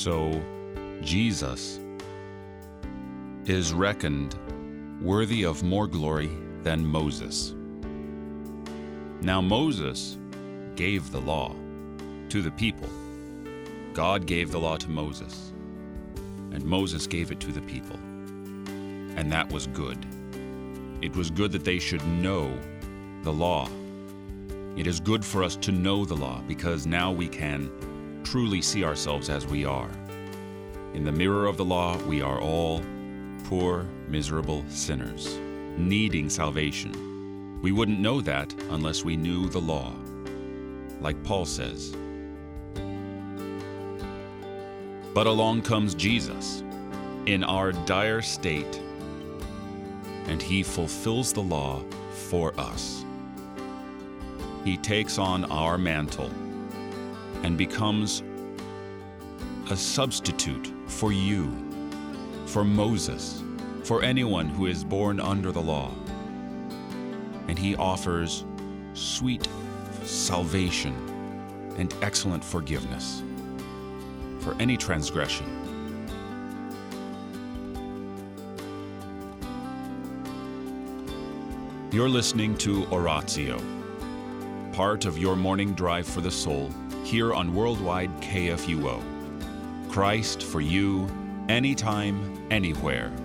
So, Jesus is reckoned worthy of more glory than Moses. Now Moses gave the law to the people. God gave the law to Moses, and Moses gave it to the people. And that was good. It was good that they should know the law. It is good for us to know the law because now we can truly see ourselves as we are. In the mirror of the law, we are all poor, miserable sinners, needing salvation. We wouldn't know that unless we knew the law. Like Paul says, but along comes Jesus in our dire state, and he fulfills the law for us. He takes on our mantle and becomes a substitute for you, for Moses, for anyone who is born under the law. And he offers sweet salvation and excellent forgiveness for any transgression. You're listening to Oratio, part of your morning drive for the soul, here on Worldwide KFUO. Christ for you, anytime, anywhere.